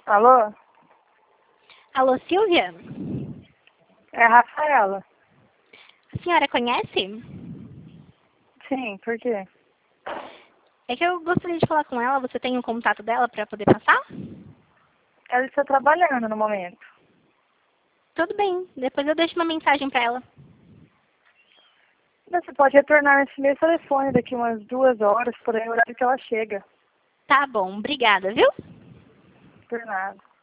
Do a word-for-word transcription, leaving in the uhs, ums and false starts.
Alô? Alô, Silvia? É a Rafaela. A senhora conhece? Sim, por quê? É que eu gostaria de falar com ela. Você tem o contato dela para poder passar? Ela está trabalhando no momento. Tudo bem. Depois eu deixo uma mensagem para ela. Você pode retornar nesse mesmo telefone daqui umas duas horas, por aí, o horário que ela chega. Tá bom. Obrigada, viu? Por nada.